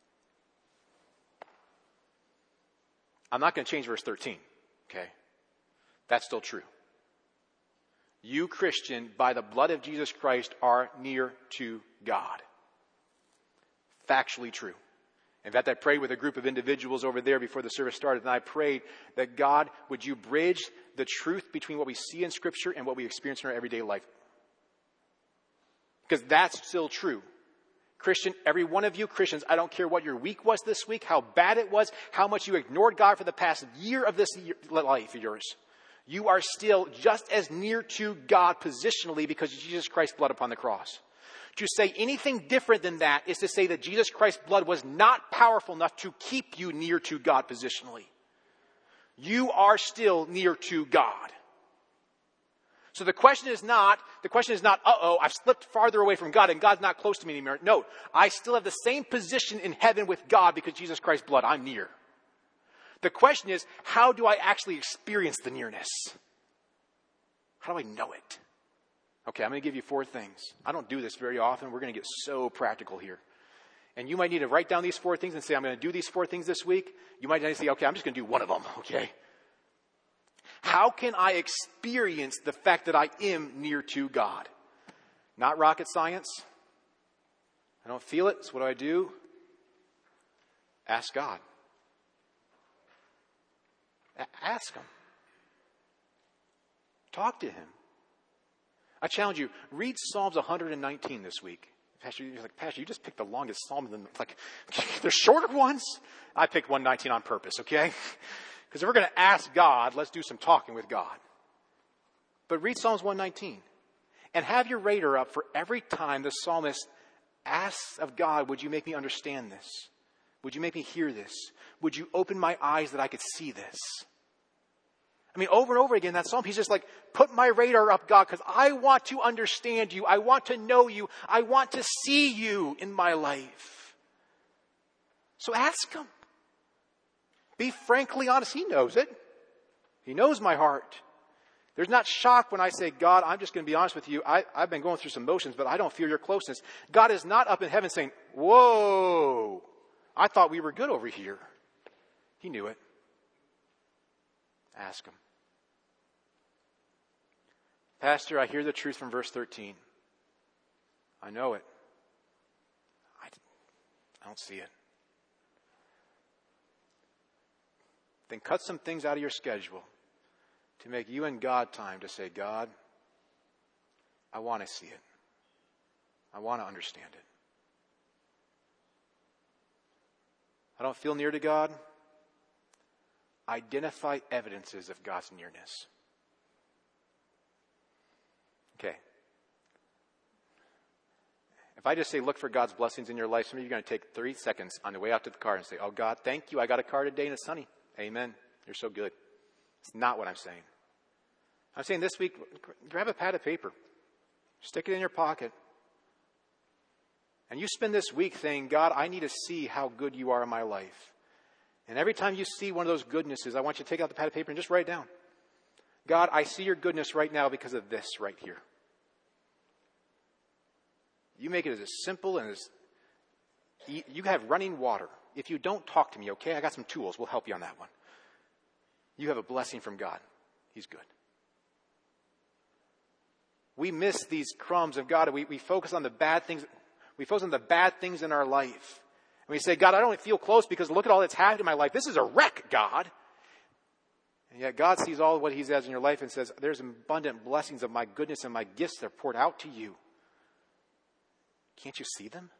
I'm not going to change verse thirteen, okay? That's still true. You, Christian, by the blood of Jesus Christ, are near to God. Factually true. In fact, I prayed with a group of individuals over there before the service started, and I prayed that God, would you bridge the truth between what we see in Scripture and what we experience in our everyday life? Because that's still true. Christian, every one of you Christians, I don't care what your week was this week, how bad it was, how much you ignored God for the past year of this year, life of yours. You are still just as near to God positionally because of Jesus Christ's blood upon the cross. To say anything different than that is to say that Jesus Christ's blood was not powerful enough to keep you near to God positionally. You are still near to God. So the question is not, the question is not, uh-oh, I've slipped farther away from God and God's not close to me anymore. No, I still have the same position in heaven with God because Jesus Christ's blood, I'm near. The question is, how do I actually experience the nearness? How do I know it? Okay, I'm going to give you four things. I don't do this very often. We're going to get so practical here. And you might need to write down these four things and say, I'm going to do these four things this week. You might need to say, okay, I'm just going to do one of them, okay? How can I experience the fact that I am near to God? Not rocket science. I don't feel it. So what do I do? Ask God. A- ask Him. Talk to Him. I challenge you, read Psalms one hundred nineteen this week. Pastor, you're like, Pastor, you just picked the longest psalm. Than, like, there's shorter ones. I picked one nineteen on purpose, okay? Because if we're going to ask God, let's do some talking with God. But read Psalms one nineteen. And have your radar up for every time the psalmist asks of God, would you make me understand this? Would you make me hear this? Would you open my eyes that I could see this? I mean, over and over again, that psalm, he's just like, put my radar up, God, because I want to understand you. I want to know you. I want to see you in my life. So ask Him. Be frankly honest. He knows it. He knows my heart. There's not shock when I say, God, I'm just going to be honest with you. I, I've been going through some motions, but I don't feel your closeness. God is not up in heaven saying, whoa, I thought we were good over here. He knew it. Ask Him. Pastor, I hear the truth from verse thirteen. I know it. I, I don't see it. Then cut some things out of your schedule to make you and God time to say, God, I want to see it. I want to understand it. I don't feel near to God. Identify evidences of God's nearness. Okay. If I just say, look for God's blessings in your life, some of you are going to take thirty seconds on the way out to the car and say, oh, God, thank you. I got a car today and it's sunny. Amen. You're so good. It's not what I'm saying. I'm saying this week, grab a pad of paper. Stick it in your pocket. And you spend this week saying, God, I need to see how good you are in my life. And every time you see one of those goodnesses, I want you to take out the pad of paper and just write it down. God, I see your goodness right now because of this right here. You make it as simple and as, you have running water. If you don't, talk to me, okay? I got some tools. We'll help you on that one. You have a blessing from God. He's good. We miss these crumbs of God. We, we focus on the bad things. We focus on the bad things in our life. And we say, God, I don't feel close because look at all that's happened in my life. This is a wreck, God. And yet God sees all what He has in your life and says, there's abundant blessings of my goodness and my gifts that are poured out to you. Can't you see them?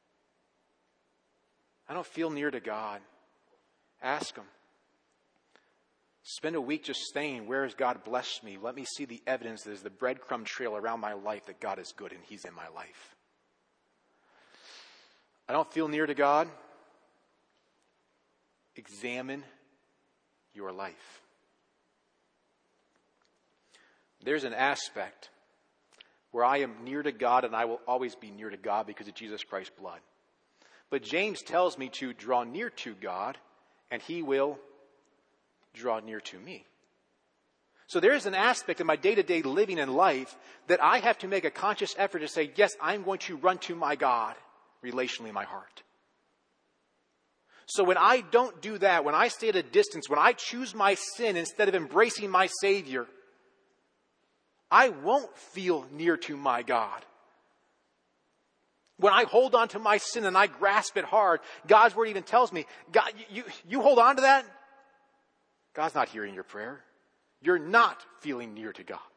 I don't feel near to God. Ask Him. Spend a week just saying, where has God blessed me? Let me see the evidence that is the breadcrumb trail around my life that God is good and He's in my life. I don't feel near to God. Examine your life. There's an aspect where I am near to God and I will always be near to God because of Jesus Christ's blood. But James tells me to draw near to God and He will draw near to me. So there is an aspect of my day-to-day living in life that I have to make a conscious effort to say, yes, I'm going to run to my God relationally in my heart. So when I don't do that, when I stay at a distance, when I choose my sin instead of embracing my Savior, I won't feel near to my God. When I hold on to my sin and I grasp it hard, God's word even tells me, God, you, you hold on to that? God's not hearing your prayer. You're not feeling near to God.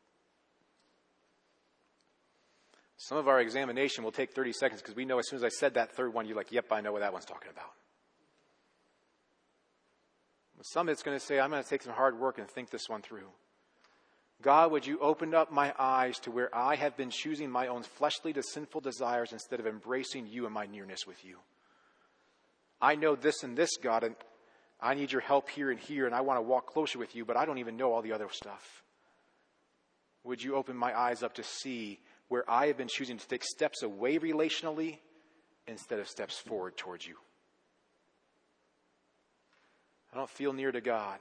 Some of our examination will take thirty seconds because we know as soon as I said that third one, you're like, yep, I know what that one's talking about. Some it's going to say, I'm going to take some hard work and think this one through. God, would you open up my eyes to where I have been choosing my own fleshly to sinful desires instead of embracing you and my nearness with you? I know this and this, God, and I need your help here and here, and I want to walk closer with you, but I don't even know all the other stuff. Would you open my eyes up to see where I have been choosing to take steps away relationally instead of steps forward towards you? I don't feel near to God.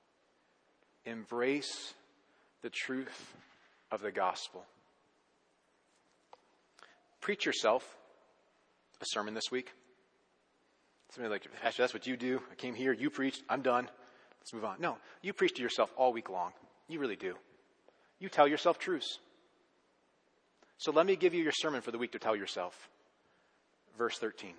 Embrace the truth of the gospel. Preach yourself a sermon this week. Somebody like, Pastor, that's what you do. I came here, you preached, I'm done. Let's move on. No, you preach to yourself all week long. You really do. You tell yourself truths. So let me give you your sermon for the week to tell yourself. Verse thirteen.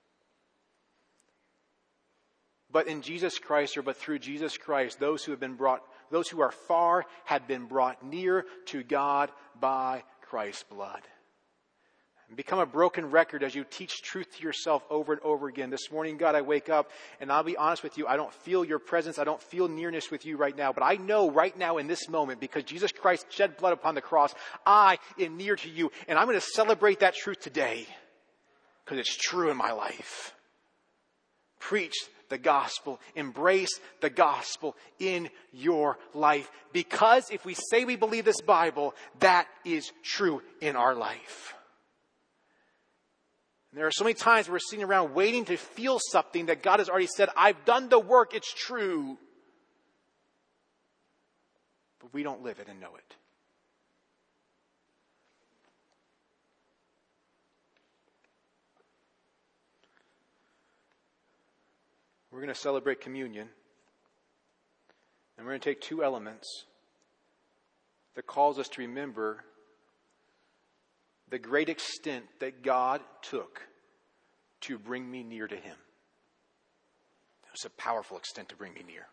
But in Jesus Christ, or but through Jesus Christ, those who have been brought, those who are far have been brought near to God by Christ's blood. And become a broken record as you teach truth to yourself over and over again. This morning, God, I wake up, and I'll be honest with you, I don't feel your presence, I don't feel nearness with you right now. But I know right now in this moment, because Jesus Christ shed blood upon the cross, I am near to you. And I'm going to celebrate that truth today, because it's true in my life. Preach the gospel. Embrace the gospel in your life. Because if we say we believe this Bible, that is true in our life. And there are so many times we're sitting around waiting to feel something that God has already said, I've done the work, it's true. But we don't live it and know it. We're going to celebrate communion. And we're going to take two elements that calls us to remember the great extent that God took to bring me near to Him. It was a powerful extent to bring me near.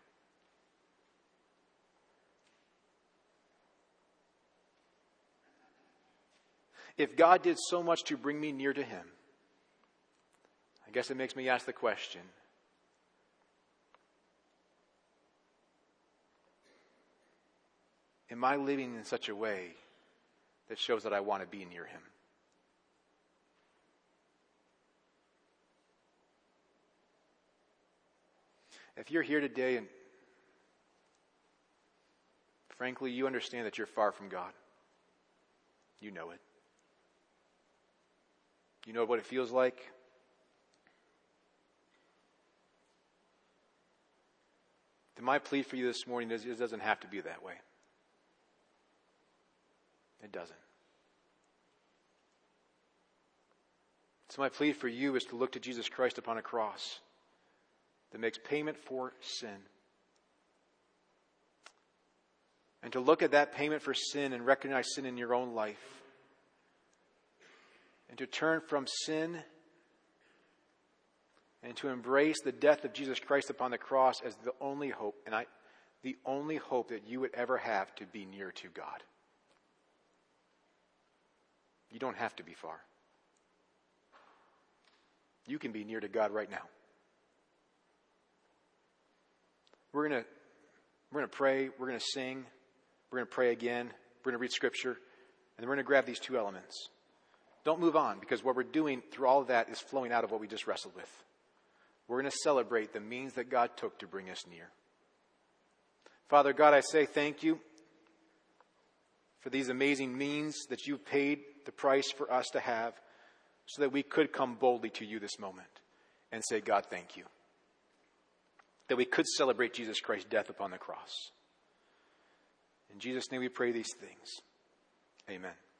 If God did so much to bring me near to Him, I guess it makes me ask the question, am I living in such a way that shows that I want to be near Him? If you're here today and frankly you understand that you're far from God, you know it. You know what it feels like. Then my plea for you this morning is it doesn't have to be that way. It doesn't. So my plea for you is to look to Jesus Christ upon a cross that makes payment for sin. And to look at that payment for sin and recognize sin in your own life. And to turn from sin and to embrace the death of Jesus Christ upon the cross as the only hope, and I, the only hope that you would ever have to be near to God. You don't have to be far. You can be near to God right now. We're going to we're going to pray, we're going to sing, we're going to pray again, we're going to read scripture, and then we're going to grab these two elements. Don't move on, because what we're doing through all of that is flowing out of what we just wrestled with. We're going to celebrate the means that God took to bring us near. Father God, I say thank you for these amazing means that you paid the price for us to have so that we could come boldly to you this moment and say, God, thank you. That we could celebrate Jesus Christ's death upon the cross. In Jesus' name we pray these things. Amen.